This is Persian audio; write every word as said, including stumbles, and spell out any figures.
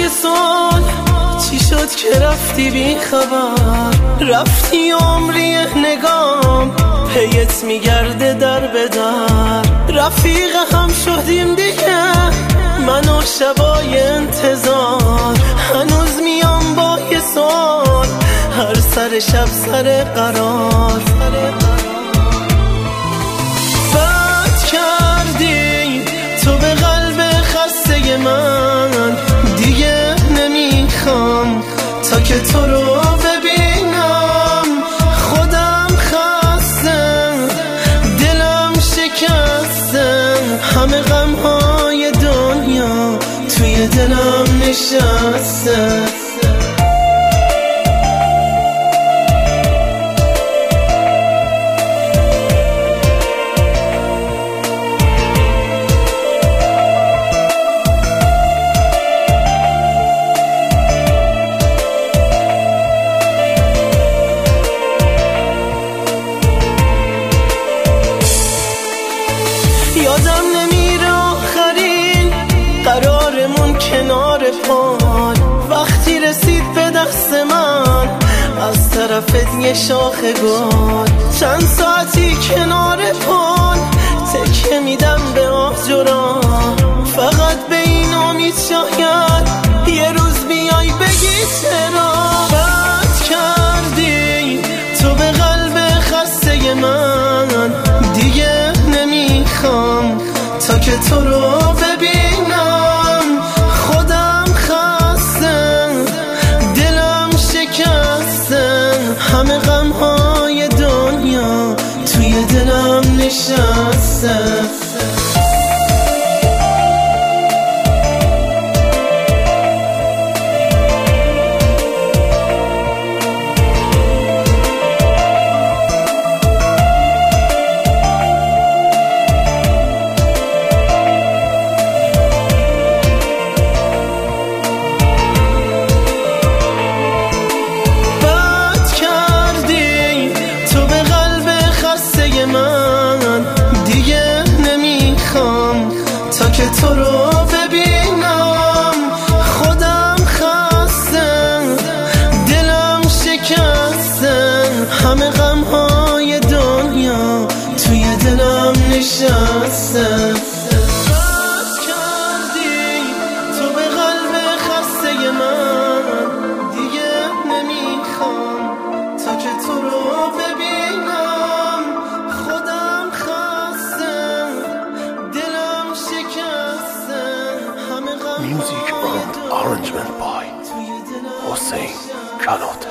یه سال چی شد که رفتی بی خبر؟ رفتی عمری نگام پیت میگرده در به در. رفیق هم شدیم دیگه من و شبای انتظار. هنوز میام با یه سال هر سر شب سر قرار. بد کردی تو به قلب خسته من، دیگه نمیخوام تا که تو رو ببینم. خودم خستم دلم شکستم، همه غمهای دنیا توی دلم نشسته. یادم نمیره آخرین قرارمون کنار پل، وقتی رسید به دست من از طرفت یه شاخ گل. چند ساعتی کنار پل تکیه میدم به آجرا، فقط به این امید شاید یه روز بیای بگی چرا. بد کردی تو به قلب خسته من، دیگه نمیخوام تا که تو رو ببینم. خودم خستم دلم شکستم، همه غمهای دنیا توی دلم نشسته. تا که تو رو ببینم. خودم خستم دلم شکستم، همه غمهای دنیا توی دلم نشسته. بد کردی تو به قلب خسته من، دیگه نمیخوام تا که تو رو ببینم. خودم خستم دلم شکستم، همه غمهای Music and arrangement by Hossein Khalot.